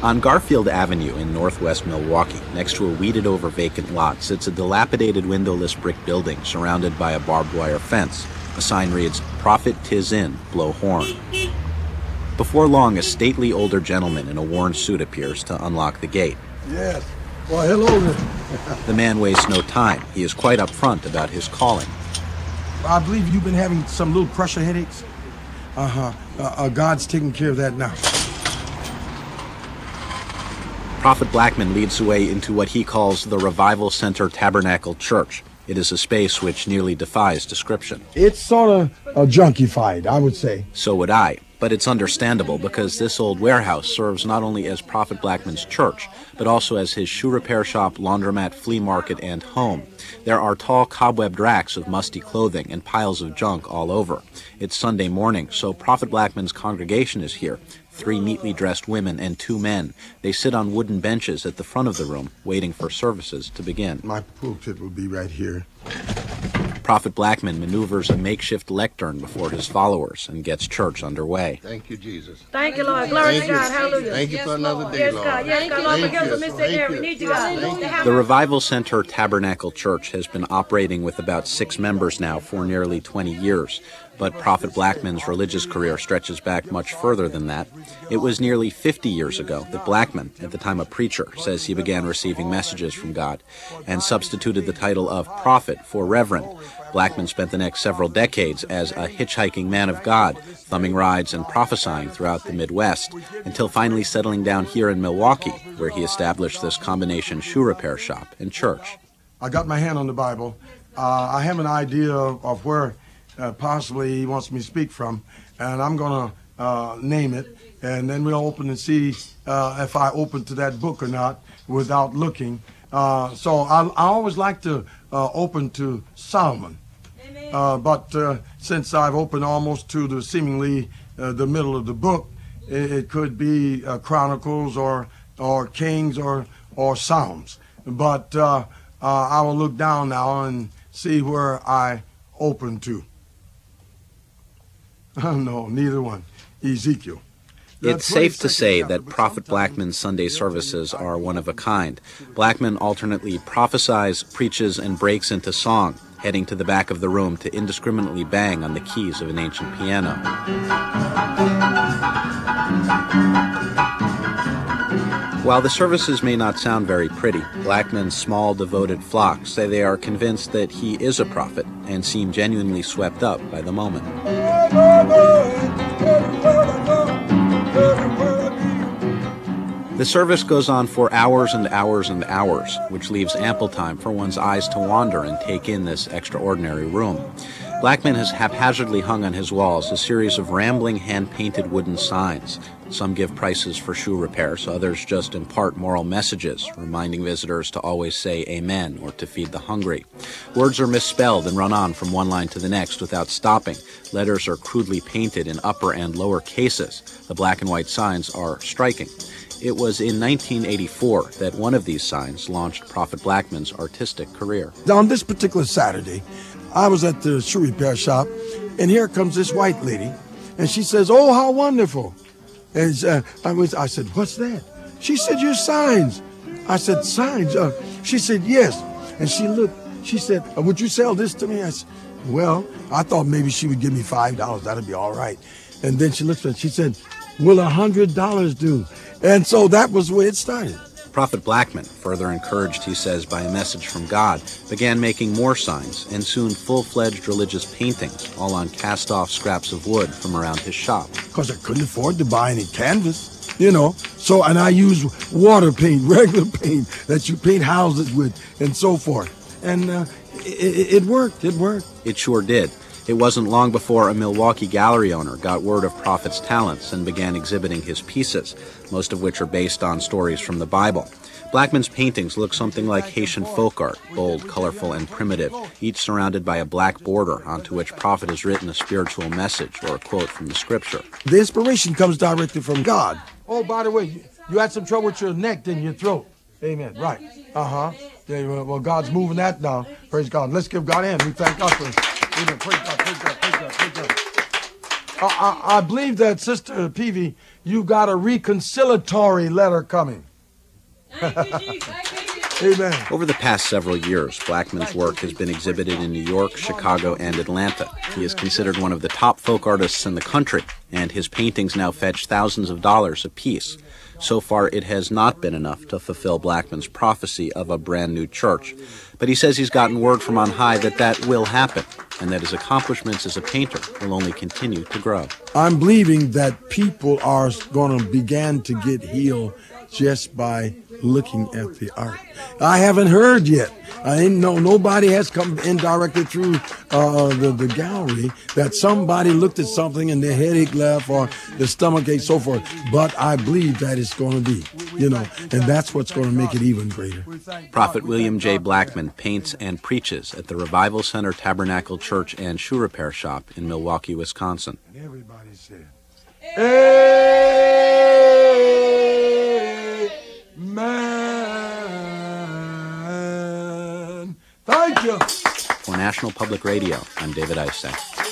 On Garfield Avenue in northwest Milwaukee, next to a weeded-over vacant lot, sits a dilapidated windowless brick building surrounded by a barbed wire fence. A sign reads, "Prophet 'tis in, blow horn." Before long, a stately older gentleman in a worn suit appears to unlock the gate. Yes. Well, hello there. The man wastes no time. He is quite upfront about his calling. I believe you've been having some little pressure headaches. God's taking care of that now. Prophet Blackman leads the way into what he calls the Revival Center Tabernacle Church. It is a space which nearly defies description. It's sort of junkified, I would say. So would I. But it's understandable because this old warehouse serves not only as Prophet Blackman's church, but also as his shoe repair shop, laundromat, flea market, and home. There are tall cobwebbed racks of musty clothing and piles of junk all over. It's Sunday morning, so Prophet Blackman's congregation is here. 3 neatly dressed women and 2 men. They sit on wooden benches at the front of the room, waiting for services to begin. My pulpit will be right here. Prophet Blackman maneuvers a makeshift lectern before his followers and gets church underway. Thank you, Jesus. Thank you, Lord. Glory to God. Hallelujah. Thank you for another day, Lord. Yes, God. Lord, forgive us for missing there. We need you, God. The Revival Center Tabernacle Church has been operating with about 6 members now for nearly 20 years. But Prophet Blackman's religious career stretches back much further than that. It was nearly 50 years ago that Blackman, at the time a preacher, says he began receiving messages from God and substituted the title of prophet for reverend. Blackman spent the next several decades as a hitchhiking man of God, thumbing rides and prophesying throughout the Midwest, until finally settling down here in Milwaukee, where he established this combination shoe repair shop and church. I got my hand on the Bible. I have an idea of where possibly he wants me to speak from, and I'm going to name it, and then we'll open and see if I open to that book or not without looking. So I always like to open to Solomon, but since I've opened almost to the seemingly the middle of the book, it could be Chronicles or Kings or Psalms. But I will look down now and see where I open to. No, neither one. Ezekiel. It's safe to say that Prophet Blackman's Sunday services are one of a kind. Blackman alternately prophesies, preaches, and breaks into song, heading to the back of the room to indiscriminately bang on the keys of an ancient piano. While the services may not sound very pretty, Blackman's small, devoted flock say they are convinced that he is a prophet and seem genuinely swept up by the moment. The service goes on for hours and hours and hours, which leaves ample time for one's eyes to wander and take in this extraordinary room. Blackman has haphazardly hung on his walls a series of rambling hand-painted wooden signs. Some give prices for shoe repairs, others just impart moral messages, reminding visitors to always say amen or to feed the hungry. Words are misspelled and run on from one line to the next without stopping. Letters are crudely painted in upper and lower cases. The black and white signs are striking. It was in 1984 that one of these signs launched Prophet Blackman's artistic career. On this particular Saturday, I was at the shoe repair shop, and here comes this white lady, and she says, "Oh, how wonderful." And I said, "What's that?" She said, "Your signs." I said, "Signs?" She said, "Yes." And she looked, she said, "Would you sell this to me?" I said, "Well," I thought maybe she would give me $5. That'd be all right. And then she looked at it, she said, "Will $100 do?" And so that was where it started. Prophet Blackman, further encouraged, he says, by a message from God, began making more signs and soon full-fledged religious paintings, all on cast-off scraps of wood from around his shop. Because I couldn't afford to buy any canvas, you know. So, and I use water paint, regular paint that you paint houses with and so forth. And it worked. It sure did. It wasn't long before a Milwaukee gallery owner got word of Prophet's talents and began exhibiting his pieces, most of which are based on stories from the Bible. Blackman's paintings look something like Haitian folk art, bold, colorful, and primitive, each surrounded by a black border onto which Prophet has written a spiritual message or a quote from the scripture. The inspiration comes directly from God. Oh, by the way, you had some trouble with your neck, didn't you? Your throat. Amen. Right. Yeah, well, God's moving that now. Praise God. Let's give God a hand. We thank God for it. Amen. Praise God. I believe that, Sister Peavy, you got a reconciliatory letter coming. Amen. Over the past several years, Blackman's work has been exhibited in New York, Chicago, and Atlanta. He is considered one of the top folk artists in the country, and his paintings now fetch thousands of dollars apiece. So far, it has not been enough to fulfill Blackman's prophecy of a brand new church. But he says he's gotten word from on high that that will happen, and that his accomplishments as a painter will only continue to grow. I'm believing that people are going to begin to get healed just by looking at the art. I haven't heard yet. I ain't know nobody has come indirectly through the gallery that somebody looked at something and their headache left or their stomach ache, so forth. But I believe that it's going to be, and that's what's going to make it even greater. Prophet William J. Blackman paints and preaches at the Revival Center Tabernacle Church and Shoe Repair Shop in Milwaukee, Wisconsin. Everybody said, Amen. Thank you. For National Public Radio, I'm David Eisay.